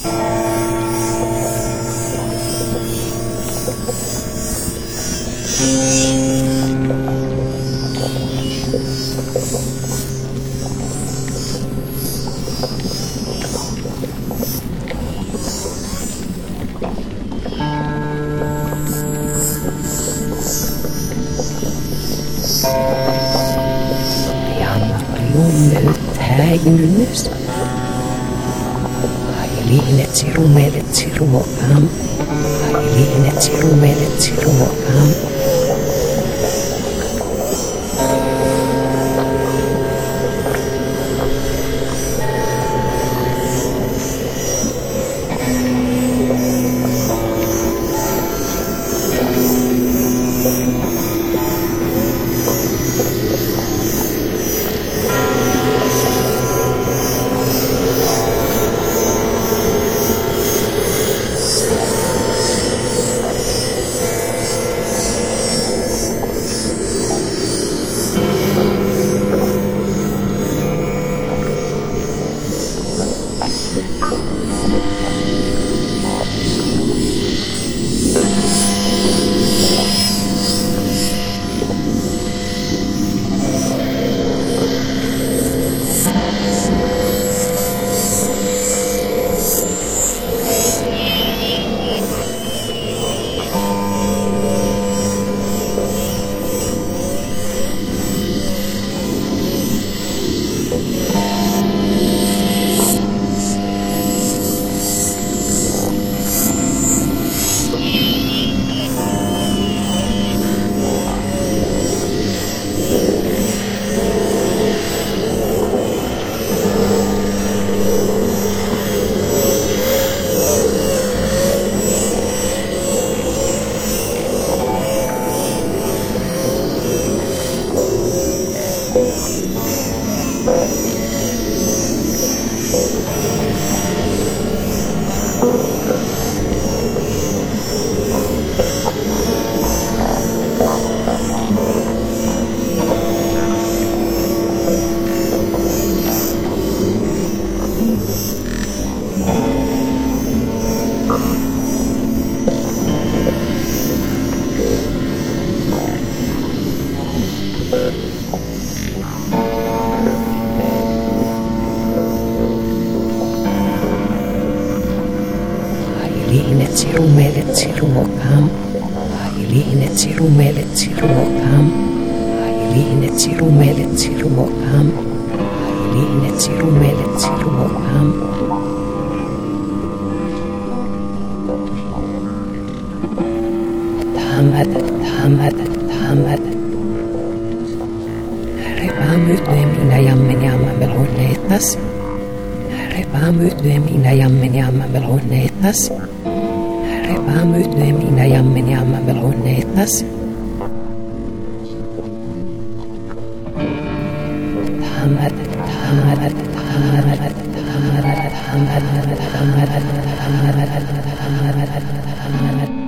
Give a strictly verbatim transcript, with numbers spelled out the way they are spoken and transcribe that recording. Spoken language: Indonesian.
Ynnys. Ailinet sirumelet siruokam. Ailinet sirumelet siruokam. Ailinet sirumelet siruokam. Ailinet sirumelet siruokam. Ailinet sirumelet siruokam. Ailinet sirumelet siruokam. Tamat, tamat, tamat. Repamytyen minä jammen jamman velhonneetas. Repamytyen minä jammen jamman velhonneetas. Repamytyen minä jammen jamman velhonneetas. Tamat, tamat, tamat, tamat, tamat, tamat, tamat, tamat, tamat, tamat.